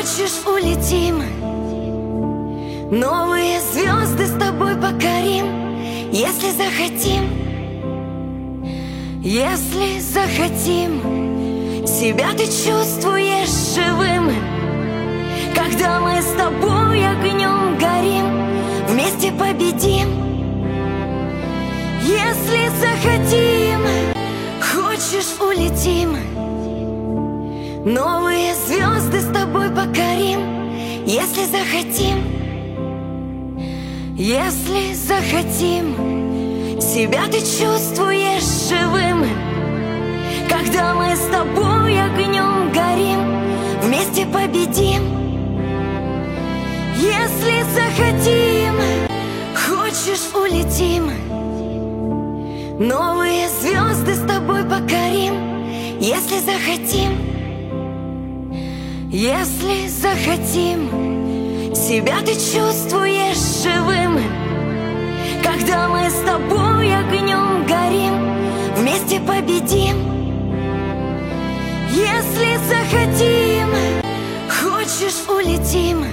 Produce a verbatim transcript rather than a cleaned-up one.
Хочешь, улетим, новые звезды с тобой покорим, если захотим, если захотим. Себя ты чувствуешь живым, когда мы с тобой огнем горим, вместе победим, если захотим. Хочешь, улетим, новые звезды с тобой покорим, если захотим, если захотим. Себя ты чувствуешь живым, когда мы с тобой огнем горим, вместе победим, если захотим. Хочешь, улетим, новые звезды с тобой покорим, если захотим, если захотим. Себя ты чувствуешь живым, когда мы с тобой огнем горим, вместе победим, если захотим. Хочешь, улетим.